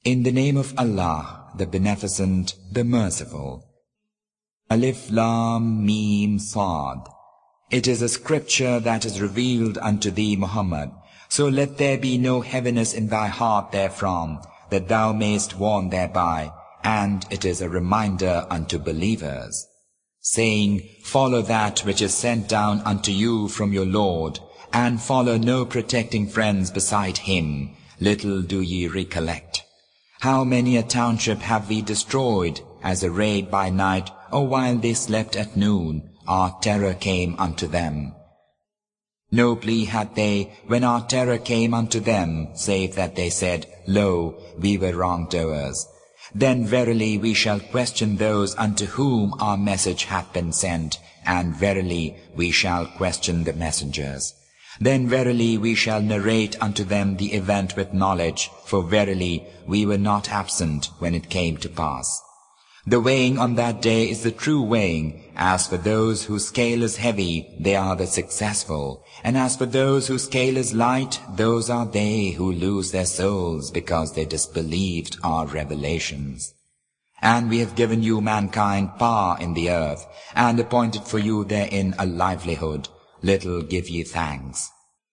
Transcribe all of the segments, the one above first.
In the name of Allah, the Beneficent, the Merciful. Alif Lam Mim Sad. It is a scripture that is revealed unto thee, Muhammad. So let there be no heaviness in thy heart therefrom, that thou mayst warn thereby, and it is a reminder unto believers, saying, follow that which is sent down unto you from your Lord, and follow no protecting friends beside him. Little do ye recollect. How many a township have we destroyed, as a raid by night, or while they slept at noon, our terror came unto them. No plea had they, when our terror came unto them, save that they said, Lo, we were wrongdoers. Then verily we shall question those unto whom our message hath been sent, and verily we shall question the messengers. Then verily we shall narrate unto them the event with knowledge, for verily we were not absent when it came to pass. The weighing on that day is the true weighing. As for those whose scale is heavy, they are the successful. And as for those whose scale is light, those are they who lose their souls because they disbelieved our revelations. And we have given you mankind power in the earth, and appointed for you therein a livelihood. Little give ye thanks.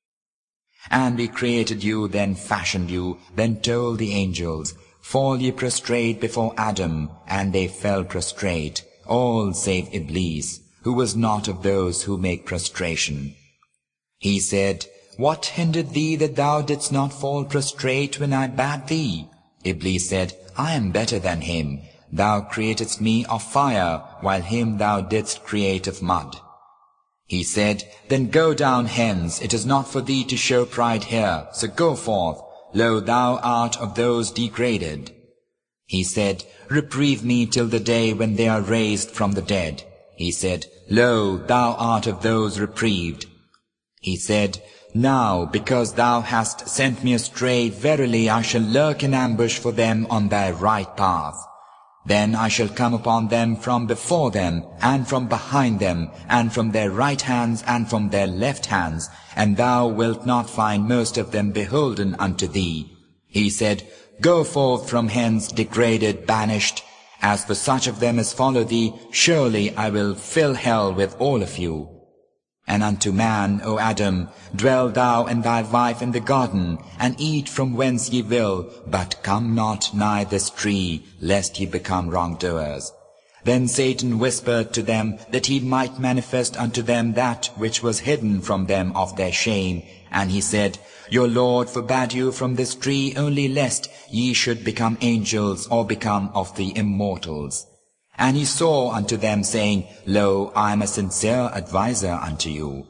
And we created you, then fashioned you, then told the angels, fall ye prostrate before Adam, and they fell prostrate, all save Iblis, who was not of those who make prostration. He said, what hindered thee that thou didst not fall prostrate when I bade thee? Iblis said, I am better than him. Thou createdst me of fire, while him thou didst create of mud. He said, then go down hence, it is not for thee to show pride here, so go forth. Lo, thou art of those degraded. He said, reprieve me till the day when they are raised from the dead. He said, lo, thou art of those reprieved. He said, now, because thou hast sent me astray, verily I shall lurk in ambush for them on thy right path. Then I shall come upon them from before them, and from behind them, and from their right hands, and from their left hands, and thou wilt not find most of them beholden unto thee. He said, go forth from hence, degraded, banished. As for such of them as follow thee, surely I will fill hell with all of you. And unto man, O Adam, dwell thou and thy wife in the garden, and eat from whence ye will, but come not nigh this tree, lest ye become wrongdoers. Then Satan whispered to them that he might manifest unto them that which was hidden from them of their shame. And he said, your Lord forbade you from this tree only lest ye should become angels or become of the immortals. And he swore unto them, saying, lo, I am a sincere adviser unto you.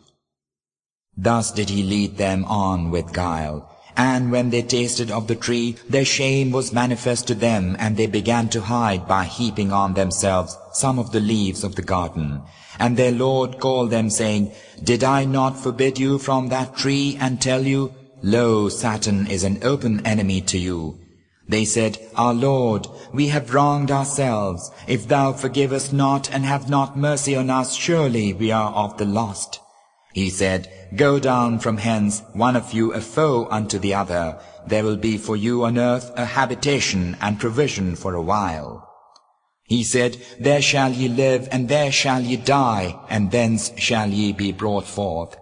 Thus did he lead them on with guile. And when they tasted of the tree, their shame was manifest to them, and they began to hide by heaping on themselves some of the leaves of the garden. And their Lord called them, saying, did I not forbid you from that tree, and tell you, lo, Satan is an open enemy to you? They said, our Lord, we have wronged ourselves. If thou forgive us not and have not mercy on us, surely we are of the lost. He said, go down from hence, one of you a foe unto the other. There will be for you on earth a habitation and provision for a while. He said, there shall ye live, and there shall ye die, and thence shall ye be brought forth.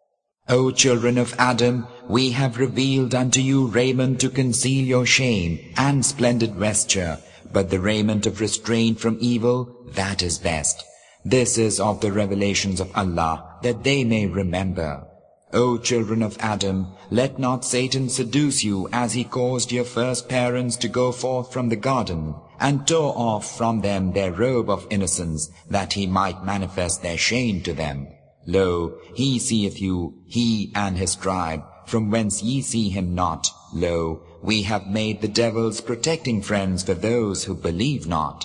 O children of Adam, we have revealed unto you raiment to conceal your shame, and splendid vesture, but the raiment of restraint from evil, that is best. This is of the revelations of Allah, that they may remember. O children of Adam, let not Satan seduce you as he caused your first parents to go forth from the garden, and tore off from them their robe of innocence, that he might manifest their shame to them. Lo, he seeth you, he and his tribe, from whence ye see him not. Lo, we have made the devils protecting friends for those who believe not.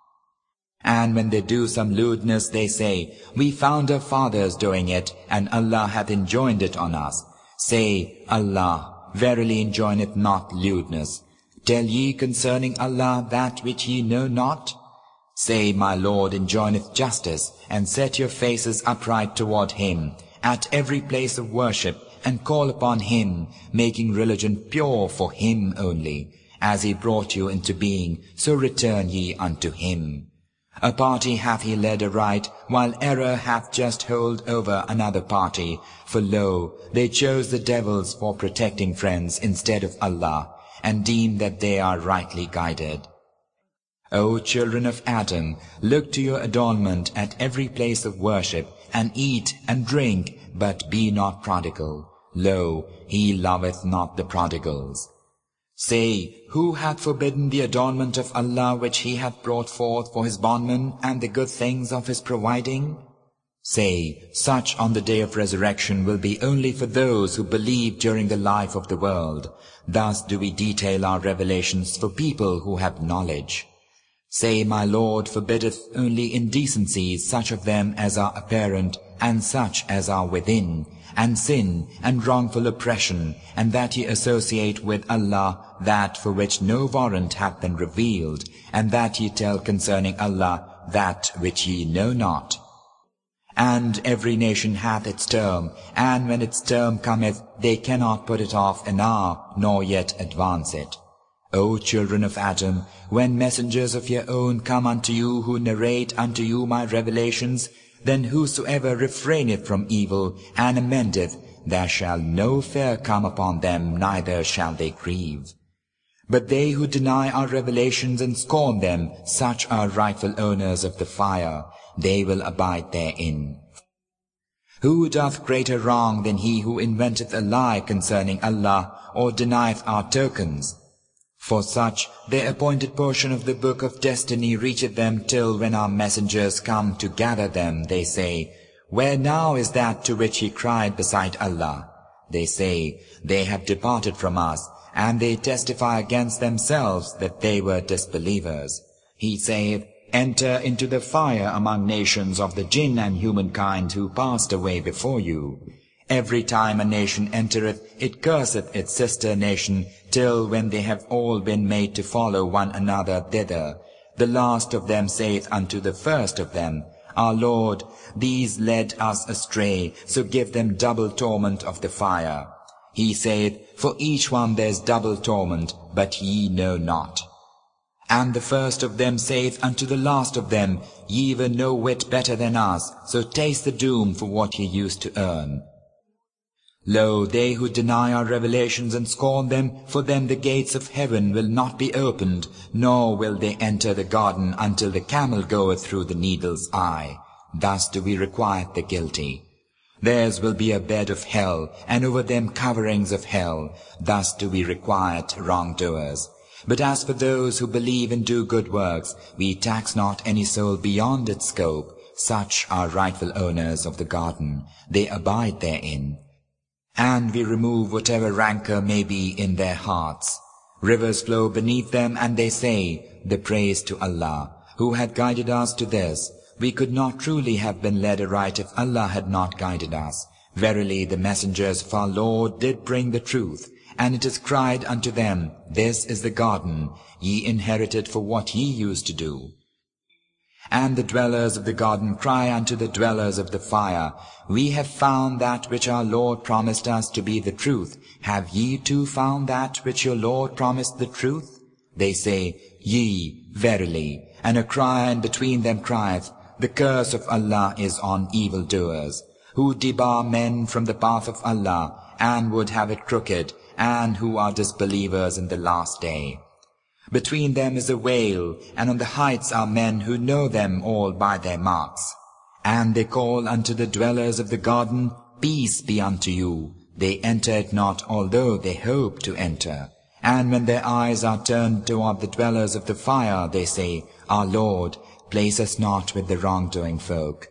And when they do some lewdness, they say, we found our fathers doing it, and Allah hath enjoined it on us. Say, Allah verily enjoineth not lewdness. Tell ye concerning Allah that which ye know not? Say, my Lord enjoineth justice, and set your faces upright toward him, at every place of worship, and call upon him, making religion pure for him only. As he brought you into being, so return ye unto him. A party hath he led aright, while error hath just hold over another party. For lo, they chose the devils for protecting friends instead of Allah, and deem that they are rightly guided. O children of Adam, look to your adornment at every place of worship, and eat and drink, but be not prodigal. Lo, he loveth not the prodigals. Say, who hath forbidden the adornment of Allah which he hath brought forth for his bondmen, and the good things of his providing? Say, such on the day of resurrection will be only for those who believe during the life of the world. Thus do we detail our revelations for people who have knowledge. Say, my Lord forbiddeth only indecencies, such of them as are apparent, and such as are within, and sin, and wrongful oppression, and that ye associate with Allah that for which no warrant hath been revealed, and that ye tell concerning Allah that which ye know not. And every nation hath its term, and when its term cometh, they cannot put it off an hour, nor yet advance it. O children of Adam, when messengers of your own come unto you who narrate unto you my revelations, then whosoever refraineth from evil and amendeth, there shall no fear come upon them, neither shall they grieve. But they who deny our revelations and scorn them, such are rightful owners of the fire. They will abide therein. Who doth greater wrong than he who inventeth a lie concerning Allah, or denieth our tokens? For such, their appointed portion of the book of destiny reacheth them till when our messengers come to gather them, they say, Where now is that to which he cried beside Allah? They say, They have departed from us, and they testify against themselves that they were disbelievers. He saith, Enter into the fire among nations of the jinn and humankind who passed away before you. Every time a nation entereth, it curseth its sister nation, till when they have all been made to follow one another thither. The last of them saith unto the first of them, Our Lord, these led us astray, so give them double torment of the fire. He saith, For each one there's double torment, but ye know not. And the first of them saith unto the last of them, Ye were no whit better than us, so taste the doom for what ye used to earn. Lo, they who deny our revelations and scorn them, for them the gates of heaven will not be opened, nor will they enter the garden until the camel goeth through the needle's eye. Thus do we requite the guilty. Theirs will be a bed of hell, and over them coverings of hell. Thus do we requite wrongdoers. But as for those who believe and do good works, we tax not any soul beyond its scope. Such are rightful owners of the garden. They abide therein. And we remove whatever rancor may be in their hearts. Rivers flow beneath them, and they say, The praise to Allah, who had guided us to this. We could not truly have been led aright if Allah had not guided us. Verily the messengers of our Lord did bring the truth, and it is cried unto them, This is the garden, ye inherited for what ye used to do. And the dwellers of the garden cry unto the dwellers of the fire, We have found that which our Lord promised us to be the truth. Have ye too found that which your Lord promised the truth? They say, Yea, verily. And a cry in between them crieth, The curse of Allah is on evildoers, who debar men from the path of Allah, and would have it crooked, and who are disbelievers in the last day. Between them is a veil, and on the heights are men who know them all by their marks. And they call unto the dwellers of the garden, Peace be unto you. They enter it not, although they hope to enter. And when their eyes are turned toward the dwellers of the fire, they say, Our Lord, place us not with the wrongdoing folk.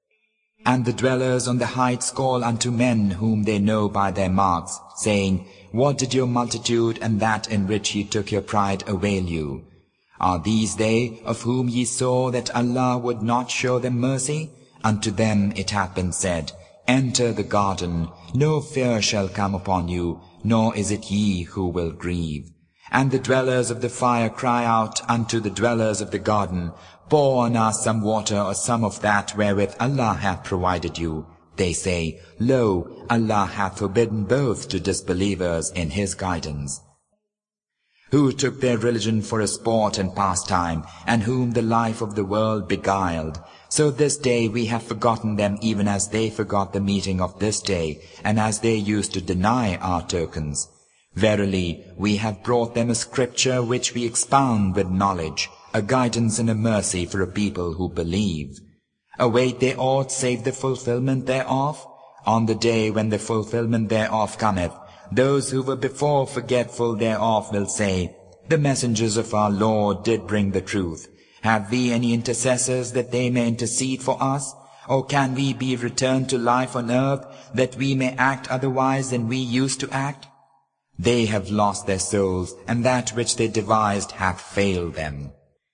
And the dwellers on the heights call unto men whom they know by their marks, saying, What did your multitude and that in which ye took your pride avail you? Are these they of whom ye saw that Allah would not show them mercy? Unto them it hath been said, Enter the garden, no fear shall come upon you, nor is it ye who will grieve. And the dwellers of the fire cry out unto the dwellers of the garden, Pour on us some water or some of that wherewith Allah hath provided you. They say, Lo, Allah hath forbidden both to disbelievers in His guidance. who took their religion for a sport and pastime, and whom the life of the world beguiled. So this day we have forgotten them, even as they forgot the meeting of this day, and as they used to deny our tokens. Verily, we have brought them a scripture which we expound with knowledge, a guidance and a mercy for a people who believe. Await they aught save the fulfillment thereof? On the day when the fulfillment thereof cometh, those who were before forgetful thereof will say, The messengers of our Lord did bring the truth. Have we any intercessors that they may intercede for us? Or can we be returned to life on earth, that we may act otherwise than we used to act? They have lost their souls, and that which they devised hath failed them.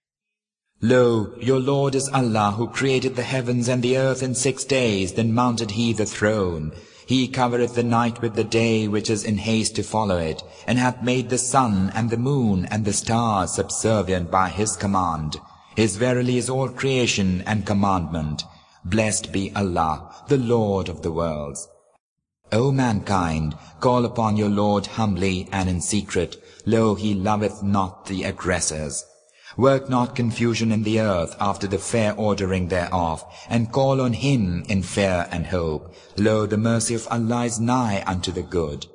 Lo, your Lord is Allah, who created the heavens and the earth in 6 days, then mounted he the throne. He covereth the night with the day, which is in haste to follow it, and hath made the sun and the moon and the stars subservient by his command. His verily is all creation and commandment. Blessed be Allah, the Lord of the worlds. O mankind, call upon your Lord humbly and in secret. Lo, he loveth not the aggressors. Work not confusion in the earth after the fair ordering thereof, and call on him in fear and hope. Lo, the mercy of Allah is nigh unto the good.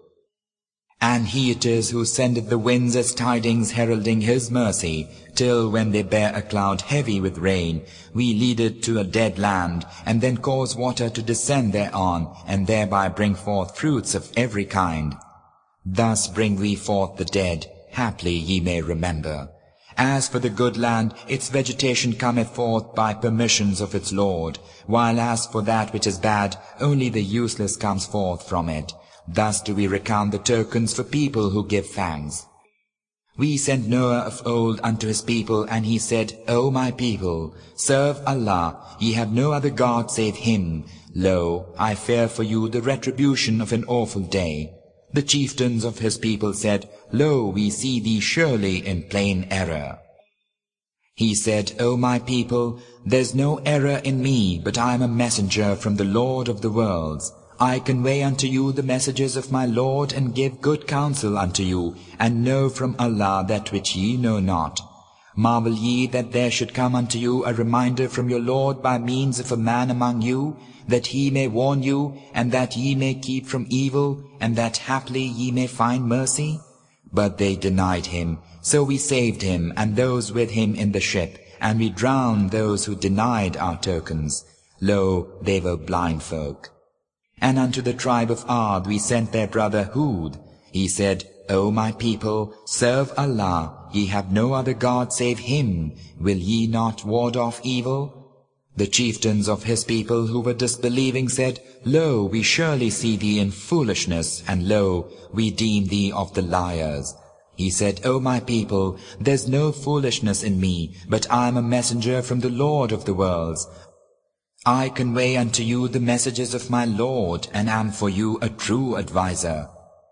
And he it is who sendeth the winds as tidings heralding his mercy, till when they bear a cloud heavy with rain, we lead it to a dead land, and then cause water to descend thereon, and thereby bring forth fruits of every kind. Thus bring we forth the dead, haply ye may remember. As for the good land, its vegetation cometh forth by permissions of its Lord, while as for that which is bad, only the useless comes forth from it. Thus do we recount the tokens for people who give thanks. We sent Noah of old unto his people, and he said, O my people, serve Allah, ye have no other God save him. Lo, I fear for you the retribution of an awful day. The chieftains of his people said, Lo, we see thee surely in plain error. He said, O my people, there's no error in me, but I am a messenger from the Lord of the worlds. I convey unto you the messages of my Lord, and give good counsel unto you, and know from Allah that which ye know not. Marvel ye that there should come unto you a reminder from your Lord by means of a man among you, that he may warn you, and that ye may keep from evil, and that haply ye may find mercy? But they denied him, so we saved him and those with him in the ship, and we drowned those who denied our tokens. Lo, they were blind folk. And unto the tribe of Ad we sent their brother Hud. He said, O my people, serve Allah, ye have no other God save him. Will ye not ward off evil? The chieftains of his people who were disbelieving said, Lo, we surely see thee in foolishness, and lo, we deem thee of the liars. He said, O my people, there's no foolishness in me, but I am a messenger from the Lord of the worlds. I convey unto you the messages of my Lord, and am for you a true adviser.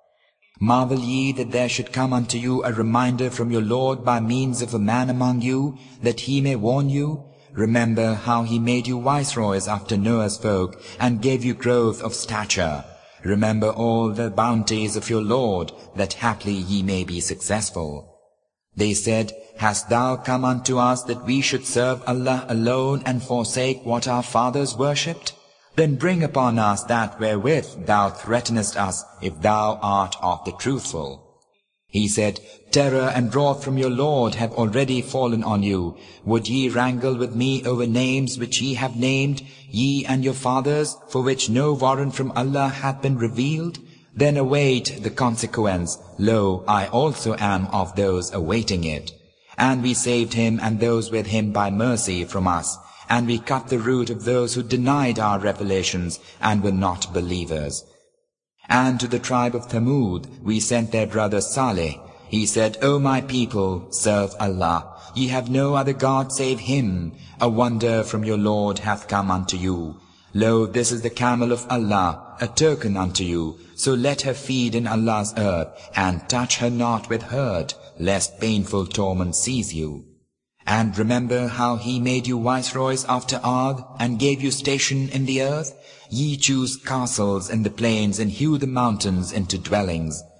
Marvel ye that there should come unto you a reminder from your Lord by means of a man among you, that he may warn you? Remember how he made you viceroys after Noah's folk, and gave you growth of stature. Remember all the bounties of your Lord, that haply ye may be successful. They said, Hast thou come unto us that we should serve Allah alone and forsake what our fathers worshipped? Then bring upon us that wherewith thou threatenest us, if thou art of the truthful. He said, Terror and wrath from your Lord have already fallen on you. Would ye wrangle with me over names which ye have named, ye and your fathers, for which no warrant from Allah hath been revealed? Then await the consequence. Lo, I also am of those awaiting it. And we saved him and those with him by mercy from us, and we cut the root of those who denied our revelations and were not believers. And to the tribe of Thamud we sent their brother Saleh. He said, O my people, serve Allah. Ye have no other God save him. A wonder from your Lord hath come unto you. Lo, this is the camel of Allah, a token unto you. So let her feed in Allah's earth, and touch her not with hurt, lest painful torment seize you. And remember how he made you viceroys after Ad, and gave you station in the earth? Ye choose castles in the plains, and hew the mountains into dwellings.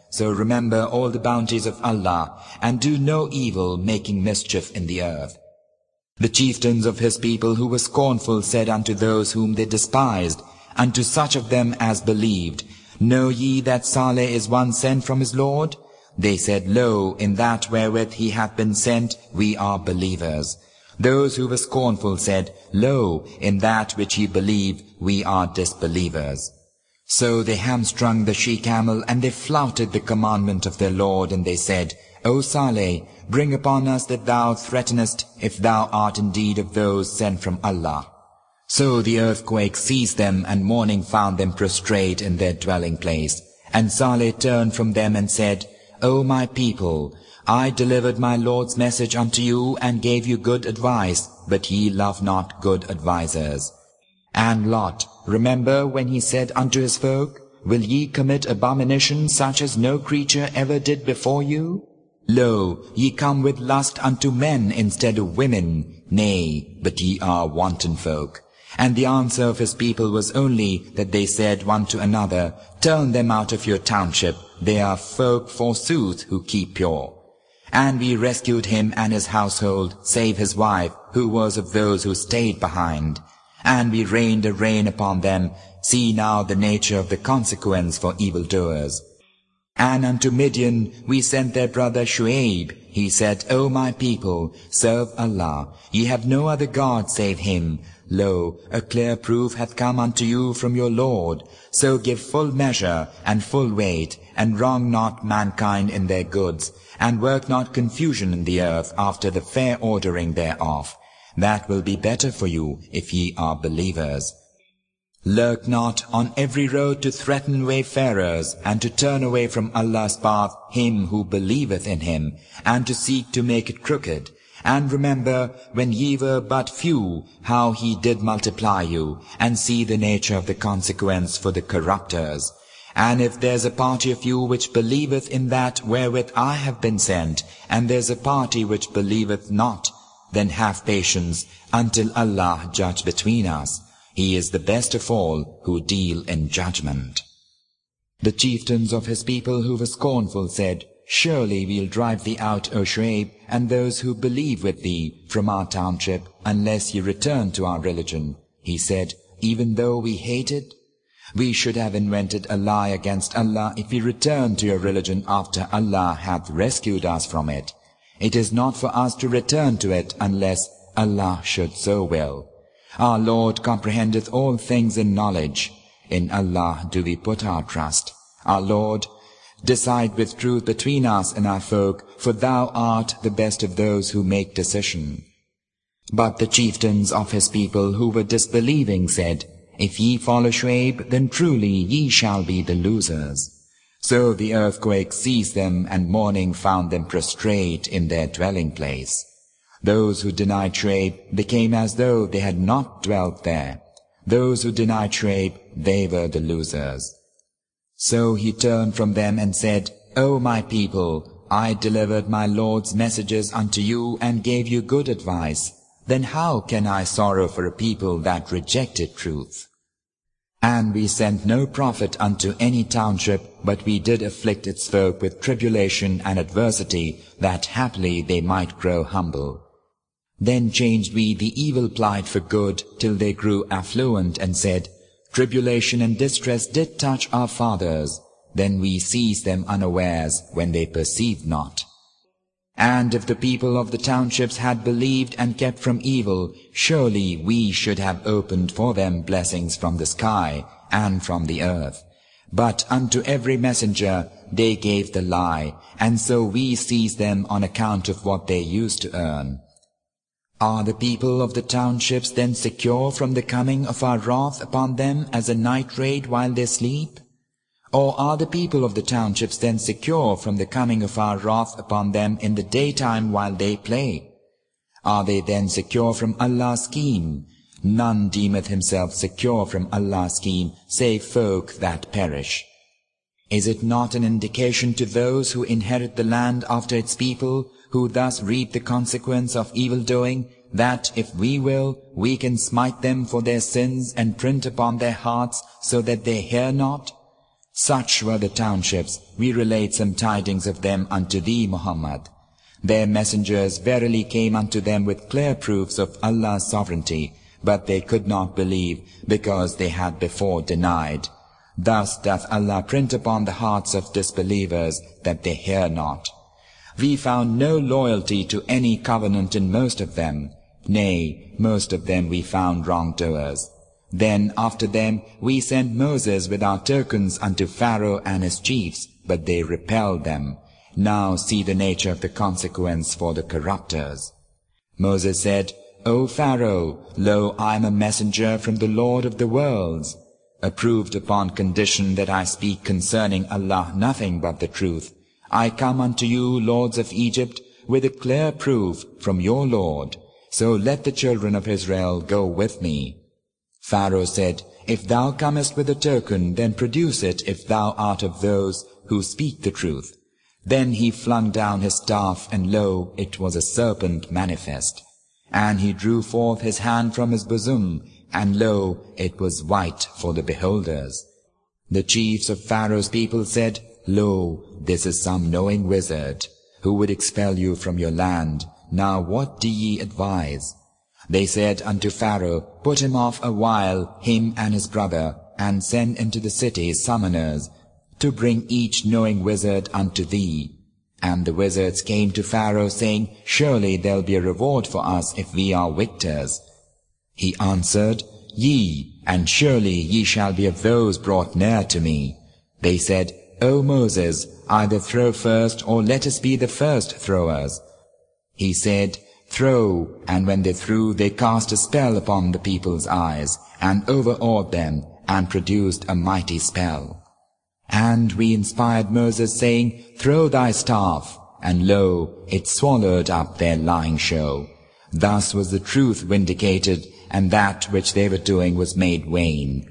So remember all the bounties of Allah, and do no evil, making mischief in the earth. The chieftains of his people who were scornful said unto those whom they despised, unto such of them as believed, Know ye that Saleh is one sent from his Lord? They said, Lo, in that wherewith he hath been sent, we are believers. Those who were scornful said, Lo, in that which ye believe, we are disbelievers. So they hamstrung the she-camel, and they flouted the commandment of their Lord, and they said, O Saleh, bring upon us that thou threatenest, if thou art indeed of those sent from Allah. So the earthquake seized them, and morning found them prostrate in their dwelling place. And Saleh turned from them and said, O my people, I delivered my Lord's message unto you, and gave you good advice, but ye love not good advisers. And Lot, remember when he said unto his folk, Will ye commit abomination such as no creature ever did before you? Lo, ye come with lust unto men instead of women. Nay, but ye are wanton folk. And the answer of his people was only that they said one to another, Turn them out of your township. They are folk forsooth who keep pure. And we rescued him and his household, save his wife, who was of those who stayed behind. And we rained a rain upon them. See now the nature of the consequence for evildoers. And unto Midian we sent their brother Shu'aib. He said, O my people, serve Allah. Ye have no other God save Him. Lo, a clear proof hath come unto you from your Lord. So give full measure and full weight, and wrong not mankind in their goods, and work not confusion in the earth after the fair ordering thereof. That will be better for you, if ye are believers. Lurk not on every road to threaten wayfarers, and to turn away from Allah's path him who believeth in Him, and to seek to make it crooked. And remember, when ye were but few, how He did multiply you, and see the nature of the consequence for the corrupters. And if there's a party of you which believeth in that wherewith I have been sent, and there's a party which believeth not, then have patience until Allah judge between us. He is the best of all who deal in judgment. The chieftains of his people who were scornful said, Surely we'll drive thee out, O Shu'aib, and those who believe with thee from our township, unless ye return to our religion. He said, Even though we hate it, we should have invented a lie against Allah if we return to your religion after Allah hath rescued us from it. It is not for us to return to it unless Allah should so will. Our Lord comprehendeth all things in knowledge. In Allah do we put our trust. Our Lord, decide with truth between us and our folk, for thou art the best of those who make decision. But the chieftains of his people who were disbelieving said, If ye follow Shu'aib, then truly ye shall be the losers. So the earthquake seized them, and morning found them prostrate in their dwelling place. Those who denied Shu'aib became as though they had not dwelt there. Those who denied Shu'aib, they were the losers. So he turned from them and said, O my people, I delivered my Lord's messages unto you and gave you good advice. Then how can I sorrow for a people that rejected truth? And we sent no prophet unto any township, but we did afflict its folk with tribulation and adversity, that haply they might grow humble. Then changed we the evil plight for good, till they grew affluent, and said, Tribulation and distress did touch our fathers. Then we seized them unawares, when they perceived not. And if the people of the townships had believed and kept from evil, surely we should have opened for them blessings from the sky and from the earth. But unto every messenger they gave the lie, and so we seized them on account of what they used to earn. Are the people of the townships then secure from the coming of our wrath upon them as a night raid while they sleep? Or are the people of the townships then secure from the coming of our wrath upon them in the daytime while they play? Are they then secure from Allah's scheme? None deemeth himself secure from Allah's scheme, save folk that perish. Is it not an indication to those who inherit the land after its people, who thus reap the consequence of evil-doing, that if we will, we can smite them for their sins and print upon their hearts so that they hear not? Such were the townships. We relate some tidings of them unto thee, Muhammad. Their messengers verily came unto them with clear proofs of Allah's sovereignty, but they could not believe, because they had before denied. Thus doth Allah print upon the hearts of disbelievers that they hear not. We found no loyalty to any covenant in most of them. Nay, most of them we found wrongdoers. Then after them we sent Moses with our tokens unto Pharaoh and his chiefs, but they repelled them. Now see the nature of the consequence for the corrupters. Moses said, O Pharaoh, lo, I am a messenger from the Lord of the worlds, approved upon condition that I speak concerning Allah nothing but the truth. I come unto you, lords of Egypt, with a clear proof from your Lord. So let the children of Israel go with me. Pharaoh said, If thou comest with a token, then produce it, if thou art of those who speak the truth. Then he flung down his staff, and lo, it was a serpent manifest. And he drew forth his hand from his bosom, and lo, it was white for the beholders. The chiefs of Pharaoh's people said, Lo, this is some knowing wizard, who would expel you from your land. Now what do ye advise? They said unto Pharaoh, Put him off a while, him and his brother, and send into the city summoners, to bring each knowing wizard unto thee. And the wizards came to Pharaoh, saying, Surely there'll be a reward for us if we are victors. He answered, Ye, and surely ye shall be of those brought near to me. They said, O Moses, either throw first, or let us be the first throwers. He said, Throw, and when they threw, they cast a spell upon the people's eyes, and overawed them, and produced a mighty spell. And we inspired Moses, saying, Throw thy staff, and lo, it swallowed up their lying show. Thus was the truth vindicated, and that which they were doing was made vain.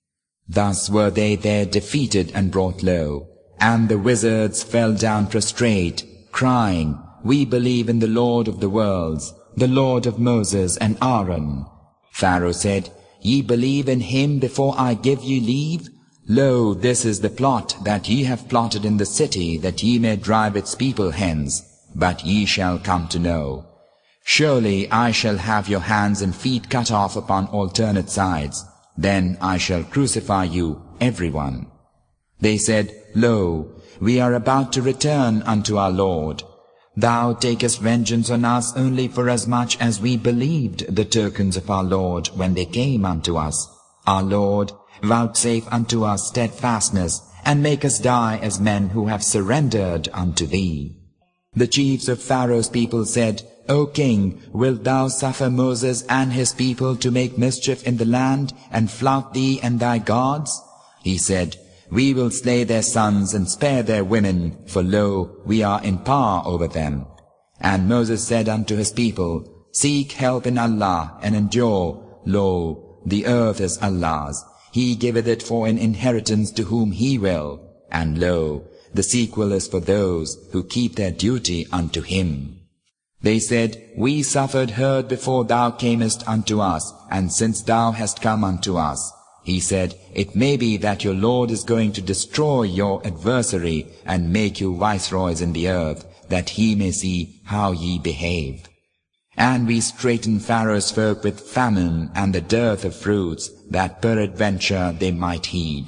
Thus were they there defeated and brought low, and the wizards fell down prostrate, crying, We believe in the Lord of the worlds, the Lord of Moses and Aaron. Pharaoh said, Ye believe in him before I give ye leave? Lo, this is the plot that ye have plotted in the city, that ye may drive its people hence, but ye shall come to know. Surely I shall have your hands and feet cut off upon alternate sides. Then I shall crucify you, everyone. They said, Lo, we are about to return unto our Lord. Thou takest vengeance on us only for as much as we believed the tokens of our Lord when they came unto us. Our Lord, vouchsafe unto us steadfastness, and make us die as men who have surrendered unto thee. The chiefs of Pharaoh's people said, O king, wilt thou suffer Moses and his people to make mischief in the land, and flout thee and thy gods? He said, We will slay their sons and spare their women, for lo, we are in power over them. And Moses said unto his people, Seek help in Allah, and endure. Lo, the earth is Allah's. He giveth it for an inheritance to whom He will. And lo, the sequel is for those who keep their duty unto Him. They said, We suffered hurt before thou camest unto us, and since thou hast come unto us. He said, It may be that your Lord is going to destroy your adversary, and make you viceroys in the earth, that He may see how ye behave. And we straitened Pharaoh's folk with famine and the dearth of fruits, that peradventure they might heed.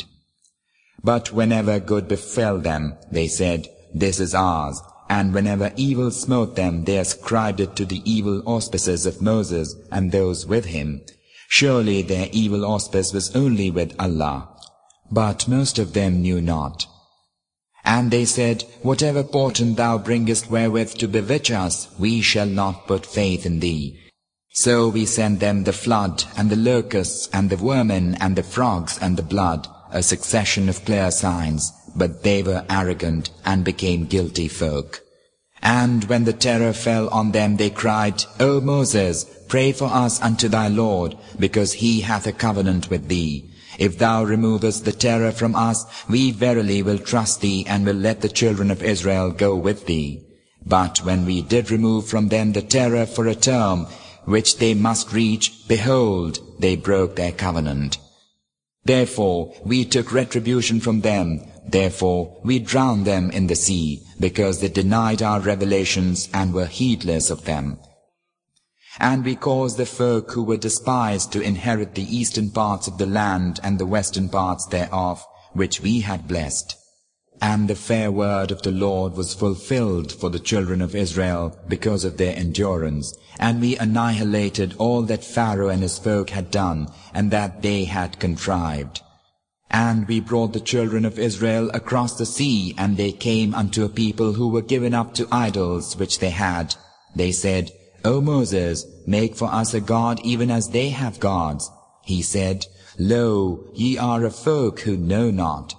But whenever good befell them, they said, This is ours. And whenever evil smote them, they ascribed it to the evil auspices of Moses and those with him. Surely their evil auspice was only with Allah. But most of them knew not. And they said, Whatever portent thou bringest wherewith to bewitch us, we shall not put faith in thee. So we sent them the flood, and the locusts, and the vermin, and the frogs, and the blood, a succession of clear signs, but they were arrogant, and became guilty folk. And when the terror fell on them, they cried, O Moses, pray for us unto thy Lord, because He hath a covenant with thee. If thou removest the terror from us, we verily will trust thee, and will let the children of Israel go with thee. But when we did remove from them the terror for a term, which they must reach, behold, they broke their covenant. Therefore we took retribution from them. Therefore we drowned them in the sea, because they denied our revelations and were heedless of them. And we caused the folk who were despised to inherit the eastern parts of the land and the western parts thereof, which we had blessed. And the fair word of the Lord was fulfilled for the children of Israel because of their endurance. And we annihilated all that Pharaoh and his folk had done, and that they had contrived. And we brought the children of Israel across the sea, and they came unto a people who were given up to idols which they had. They said, O Moses, make for us a god even as they have gods. He said, Lo, ye are a folk who know not.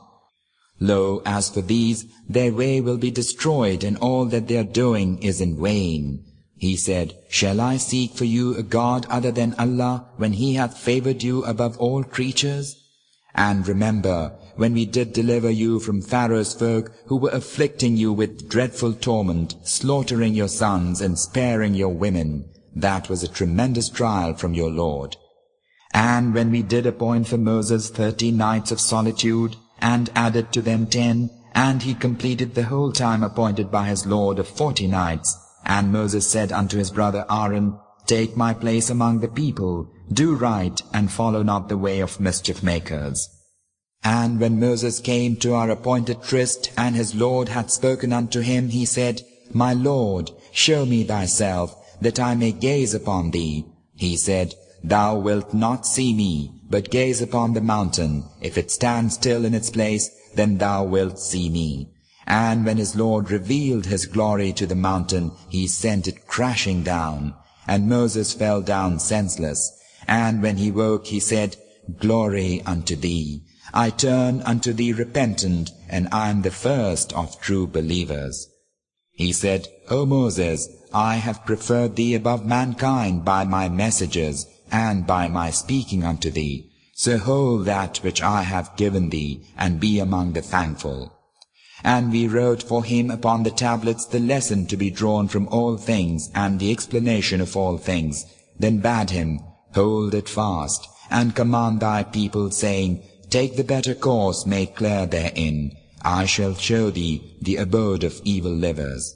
Lo, as for these, their way will be destroyed, and all that they are doing is in vain. He said, Shall I seek for you a god other than Allah, when He hath favored you above all creatures? And remember, when we did deliver you from Pharaoh's folk, who were afflicting you with dreadful torment, slaughtering your sons and sparing your women, that was a tremendous trial from your Lord. And when we did appoint for Moses 30 nights of solitude, and added to them 10, and he completed the whole time appointed by his Lord of 40 nights, and Moses said unto his brother Aaron, Take my place among the people, do right, and follow not the way of mischief makers. And when Moses came to our appointed tryst, and his Lord had spoken unto him, he said, My Lord, show me thyself, that I may gaze upon thee. He said, Thou wilt not see me, but gaze upon the mountain. If it stand still in its place, then thou wilt see me. And when his Lord revealed his glory to the mountain, he sent it crashing down. And Moses fell down senseless. And when he woke, he said, Glory unto thee. I turn unto thee repentant, and I am the first of true believers. He said, O Moses, I have preferred thee above mankind by my messages, and by my speaking unto thee. So hold that which I have given thee, and be among the thankful. And we wrote for him upon the tablets the lesson to be drawn from all things, and the explanation of all things. Then bade him, Hold it fast, and command thy people, saying, Take the better course made clear therein. I shall show thee the abode of evil livers.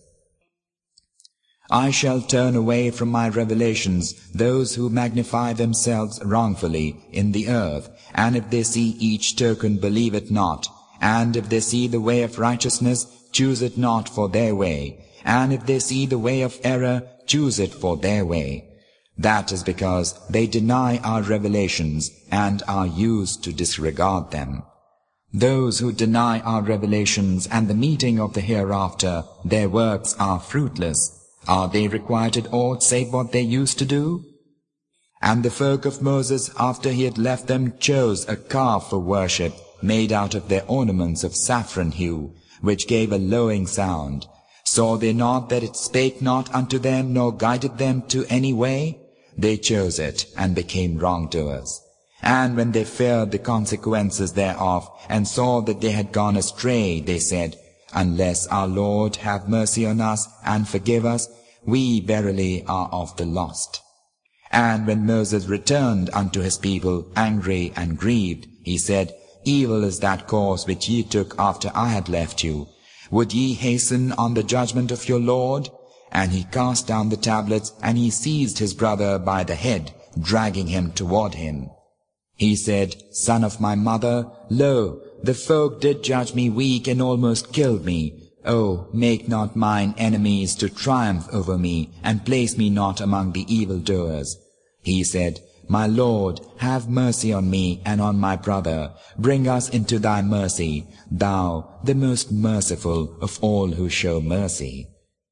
I shall turn away from my revelations those who magnify themselves wrongfully in the earth, and if they see each token, believe it not. And if they see the way of righteousness, choose it not for their way. And if they see the way of error, choose it for their way. That is because they deny our revelations and are used to disregard them. Those who deny our revelations and the meeting of the hereafter, their works are fruitless. Are they requited aught save what they used to do? And the folk of Moses, after he had left them, chose a calf for worship, made out of their ornaments of saffron hue, which gave a lowing sound. Saw they not that it spake not unto them, nor guided them to any way? They chose it, and became wrongdoers. And when they feared the consequences thereof, and saw that they had gone astray, they said, Unless our Lord have mercy on us, and forgive us, we verily are of the lost. And when Moses returned unto his people, angry and grieved, he said, Evil is that course which ye took after I had left you. Would ye hasten on the judgment of your Lord? And he cast down the tablets, and he seized his brother by the head, dragging him toward him. He said, Son of my mother, lo, the folk did judge me weak, and almost killed me. Oh, make not mine enemies to triumph over me, and place me not among the evildoers. He said, My Lord, have mercy on me and on my brother. Bring us into thy mercy, thou, the most merciful of all who show mercy.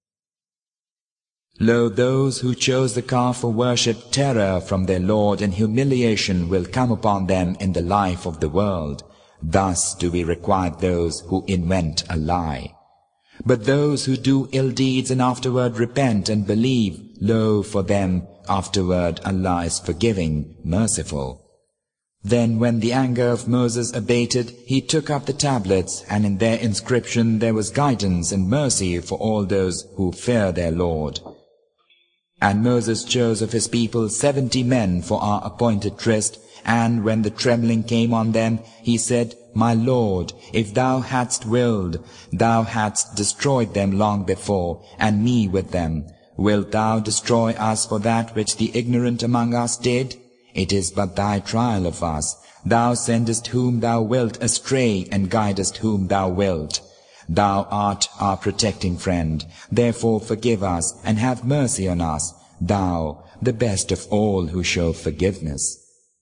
Lo, those who chose the calf for worship, terror from their Lord and humiliation will come upon them in the life of the world. Thus do we requite those who invent a lie. But those who do ill deeds and afterward repent and believe, lo, for them afterward Allah is forgiving, merciful. Then when the anger of Moses abated, he took up the tablets, and in their inscription there was guidance and mercy for all those who fear their Lord. And Moses chose of his people 70 men for our appointed tryst, and when the trembling came on them, he said, My Lord, if thou hadst willed, thou hadst destroyed them long before, and me with them. Wilt thou destroy us for that which the ignorant among us did? It is but thy trial of us. Thou sendest whom thou wilt astray, and guidest whom thou wilt. Thou art our protecting friend. Therefore forgive us, and have mercy on us, thou, the best of all who show forgiveness.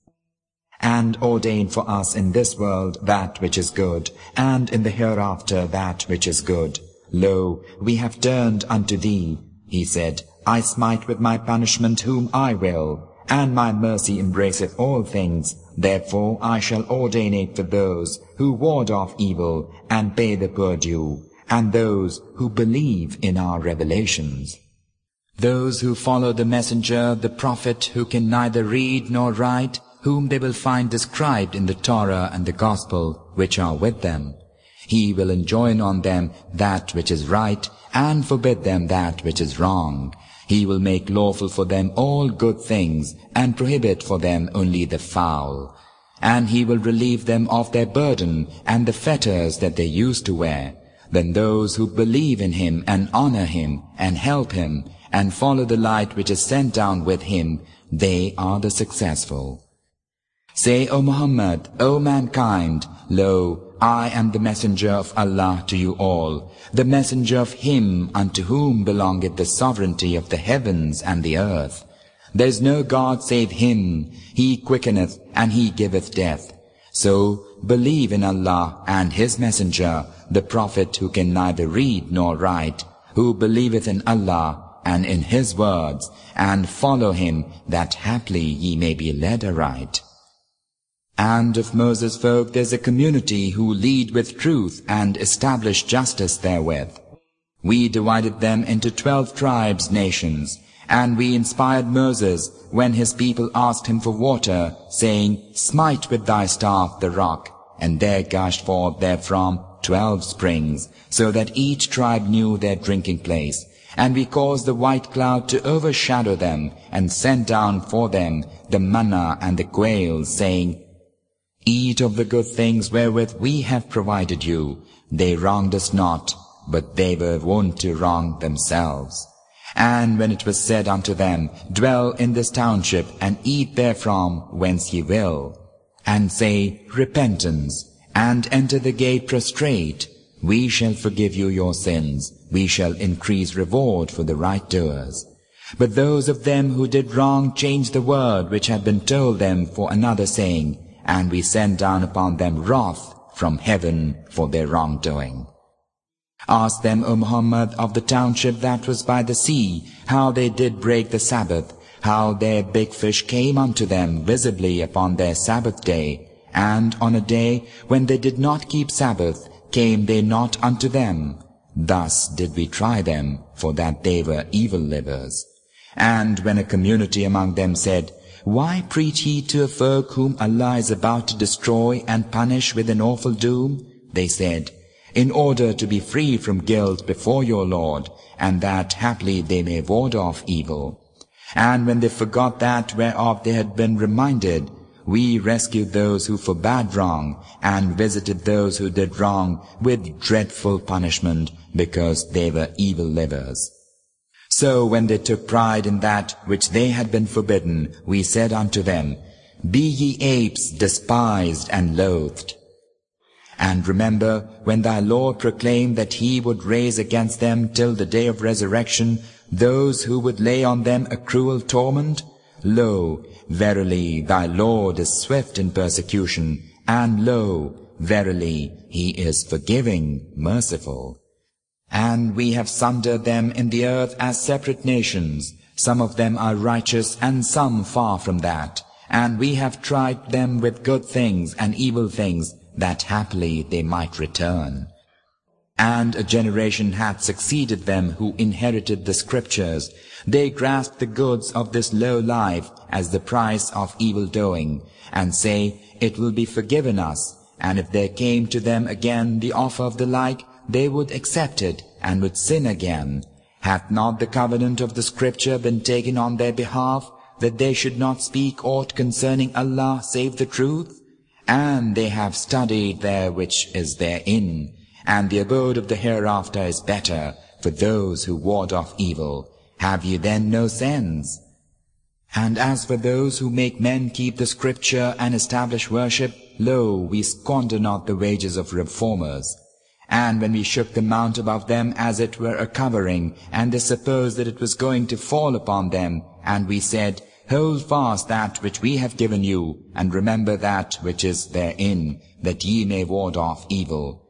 And ordain for us in this world that which is good, and in the hereafter that which is good. Lo, we have turned unto thee. He said, I smite with my punishment whom I will, and my mercy embraceth all things. Therefore I shall ordain it for those who ward off evil, and pay the poor due, and those who believe in our revelations. Those who follow the messenger, the prophet, who can neither read nor write, whom they will find described in the Torah and the Gospel, which are with them. He will enjoin on them that which is right, and forbid them that which is wrong. He will make lawful for them all good things, and prohibit for them only the foul. And he will relieve them of their burden, and the fetters that they used to wear. Then those who believe in him, and honor him, and help him, and follow the light which is sent down with him, they are the successful. Say, O Muhammad, O mankind, lo, I am the messenger of Allah to you all, the messenger of him unto whom belongeth the sovereignty of the heavens and the earth. There is no God save him. He quickeneth and he giveth death. So believe in Allah and his messenger, the prophet who can neither read nor write, who believeth in Allah and in his words, and follow him, that haply ye may be led aright. And of Moses' folk there's a community who lead with truth and establish justice therewith. We divided them into 12 tribes, nations, and we inspired Moses when his people asked him for water, saying, Smite with thy staff the rock, and there gushed forth therefrom 12 springs, so that each tribe knew their drinking place. And we caused the white cloud to overshadow them, and sent down for them the manna and the quail, saying, Eat of the good things wherewith we have provided you. They wronged us not, but they were wont to wrong themselves. And when it was said unto them, Dwell in this township, and eat therefrom whence ye will, and say, Repentance, and enter the gate prostrate, we shall forgive you your sins, we shall increase reward for the right doers. But those of them who did wrong changed the word which had been told them for another saying, and we sent down upon them wrath from heaven for their wrongdoing. Ask them, O Muhammad, of the township that was by the sea, how they did break the Sabbath, how their big fish came unto them visibly upon their Sabbath day, and on a day when they did not keep Sabbath, came they not unto them. Thus did we try them, for that they were evil livers. And when a community among them said, Why preach ye to a folk whom Allah is about to destroy and punish with an awful doom? They said, In order to be free from guilt before your Lord, and that haply they may ward off evil. And when they forgot that whereof they had been reminded, we rescued those who forbade wrong, and visited those who did wrong with dreadful punishment, because they were evil livers. So when they took pride in that which they had been forbidden, we said unto them, Be ye apes despised and loathed. And remember when thy Lord proclaimed that he would raise against them till the day of resurrection those who would lay on them a cruel torment? Lo, verily thy Lord is swift in persecution, and lo, verily he is forgiving, merciful. And we have sundered them in the earth as separate nations. Some of them are righteous, and some far from that. And we have tried them with good things and evil things, that haply they might return. And a generation hath succeeded them who inherited the scriptures. They grasp the goods of this low life as the price of evil doing, and say, It will be forgiven us. And if there came to them again the offer of the like, they would accept it, and would sin again. Hath not the covenant of the scripture been taken on their behalf? that they should not speak aught concerning Allah save the truth? And they have studied there which is therein, and the abode of the hereafter is better for those who ward off evil. Have you then no sense? And as for those who make men keep the scripture and establish worship, lo, we squander not the wages of reformers. And when we shook the mount above them as it were a covering, and they supposed that it was going to fall upon them, and we said, Hold fast that which we have given you, and remember that which is therein, that ye may ward off evil.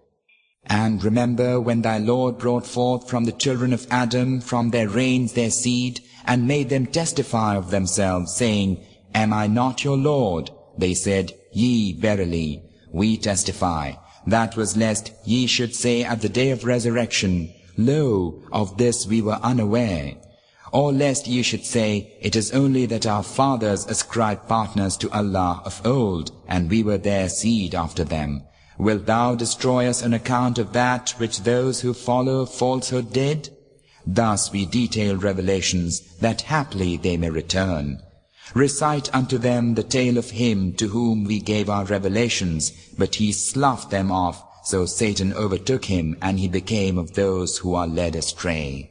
And remember when thy Lord brought forth from the children of Adam from their reigns their seed, and made them testify of themselves, saying, Am I not your Lord? They said, Yea, verily, we testify. That was lest ye should say at the day of resurrection, Lo, of this we were unaware. Or lest ye should say, It is only that our fathers ascribed partners to Allah of old, and we were their seed after them. Wilt thou destroy us on account of that which those who follow falsehood did? Thus we detail revelations, that haply they may return. Recite unto them the tale of him to whom we gave our revelations, but he sloughed them off, so Satan overtook him, and he became of those who are led astray.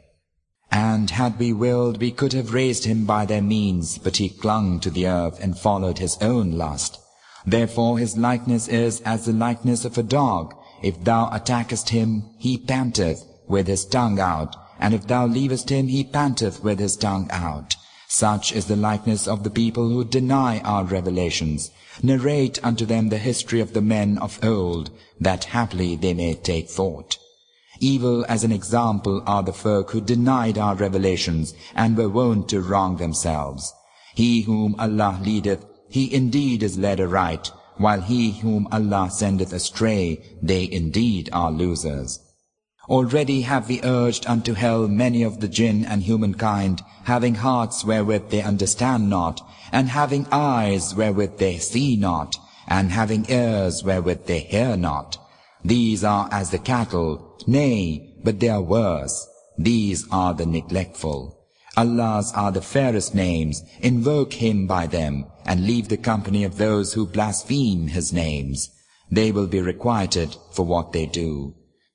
And had we willed, we could have raised him by their means, but he clung to the earth and followed his own lust. Therefore his likeness is as the likeness of a dog. If thou attackest him, he panteth with his tongue out, and if thou leavest him, he panteth with his tongue out. Such is the likeness of the people who deny our revelations. Narrate unto them the history of the men of old, that haply they may take thought. Evil as an example are the folk who denied our revelations, and were wont to wrong themselves. He whom Allah leadeth, he indeed is led aright, while he whom Allah sendeth astray, they indeed are losers. Already have we urged unto hell many of the jinn and humankind, having hearts wherewith they understand not, and having eyes wherewith they see not, and having ears wherewith they hear not. These are as the cattle, nay, but they are worse. These are the neglectful. Allah's are the fairest names, invoke Him by them, and leave the company of those who blaspheme His names. They will be requited for what they do.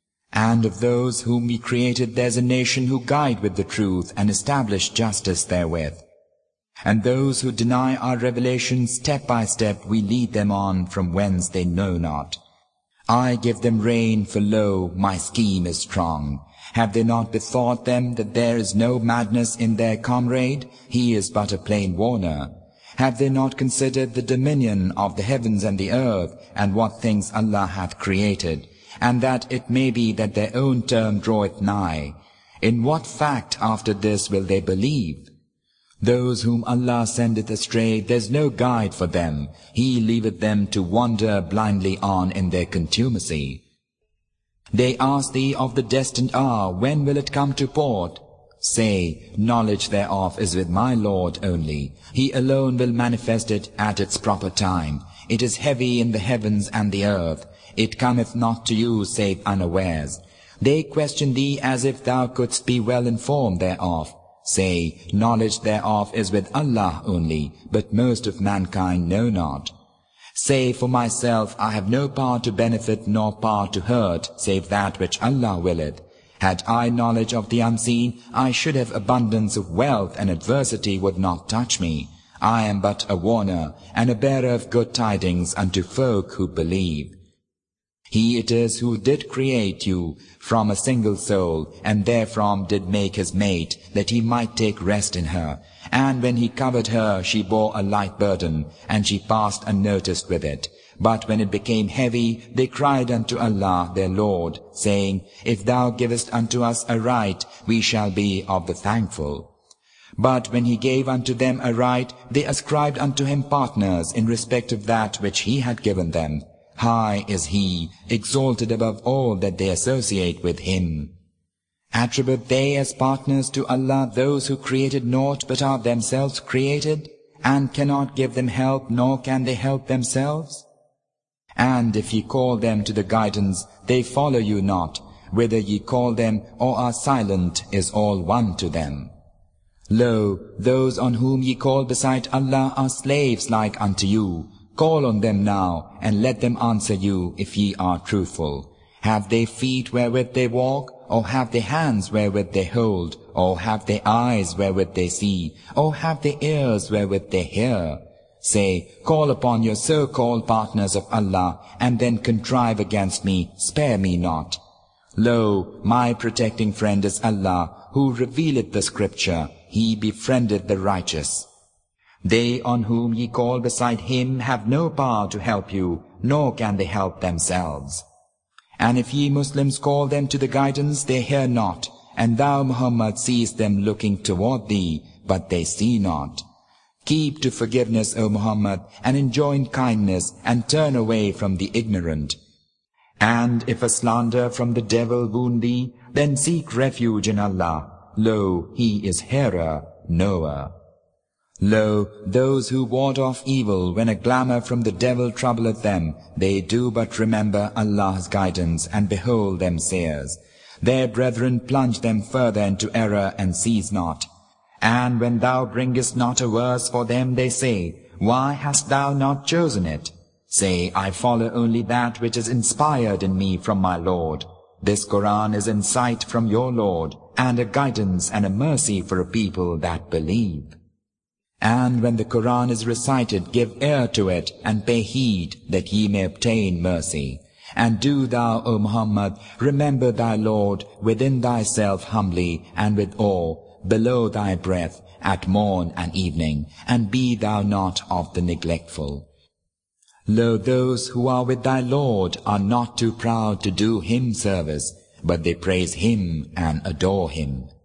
And of those whom we created there's a nation who guide with the truth and establish justice therewith. And those who deny our revelation step by step we lead them on from whence they know not. I give them rain, for lo, my scheme is strong. Have they not bethought them that there is no madness in their comrade? He is but a plain warner. Have they not considered the dominion of the heavens and the earth, and what things Allah hath created, and that it may be that their own term draweth nigh? In what fact after this will they believe? Those whom Allah sendeth astray, there's no guide for them. He leaveth them to wander blindly on in their contumacy. They ask thee of the destined hour, when will it come to port? Say, knowledge thereof is with my Lord only. He alone will manifest it at its proper time. It is heavy in the heavens and the earth. It cometh not to you save unawares. They question thee as if thou couldst be well informed thereof. Say, knowledge thereof is with Allah only, but most of mankind know not. Say, for myself, I have no power to benefit nor power to hurt, save that which Allah willeth. Had I knowledge of the unseen, I should have abundance of wealth, and adversity would not touch me. I am but a warner, and a bearer of good tidings unto folk who believe. He it is who did create you from a single soul, and therefrom did make his mate, that he might take rest in her. And when he covered her, she bore a light burden, and she passed unnoticed with it. But when it became heavy, they cried unto Allah their Lord, saying, If thou givest unto us aright, we shall be of the thankful. But when he gave unto them aright, they ascribed unto him partners in respect of that which he had given them. High is he, exalted above all that they associate with him. Attribute they as partners to Allah those who created naught but are themselves created, and cannot give them help, nor can they help themselves? And if ye call them to the guidance, they follow you not. Whether ye call them or are silent is all one to them. Lo, those on whom ye call beside Allah are slaves like unto you. Call on them now, and let them answer you, if ye are truthful. Have they feet wherewith they walk? Or have they hands wherewith they hold? Or have they eyes wherewith they see? Or have they ears wherewith they hear? Say, call upon your so-called partners of Allah, and then contrive against me, spare me not. Lo, my protecting friend is Allah, who revealeth the scripture. He befriendeth the righteous. They on whom ye call beside him have no power to help you, nor can they help themselves. And if ye Muslims call them to the guidance, they hear not, and thou, Muhammad, seest them looking toward thee, but they see not. Keep to forgiveness, O Muhammad, and enjoin kindness, and turn away from the ignorant. And if a slander from the devil wound thee, then seek refuge in Allah. Lo, He is hearer, knower. Lo, those who ward off evil when a glamour from the devil troubleth them, they do but remember Allah's guidance, and behold them seers. Their brethren plunge them further into error, and cease not. And when thou bringest not a verse for them, they say, Why hast thou not chosen it? Say, I follow only that which is inspired in me from my Lord. This Quran is insight from your Lord, and a guidance and a mercy for a people that believe. And when the Quran is recited, give ear to it, and pay heed, that ye may obtain mercy. And do thou, O Muhammad, remember thy Lord within thyself humbly, and with awe, below thy breath, at morn and evening, and be thou not of the neglectful. Lo, those who are with thy Lord are not too proud to do Him service, but they praise Him and adore Him.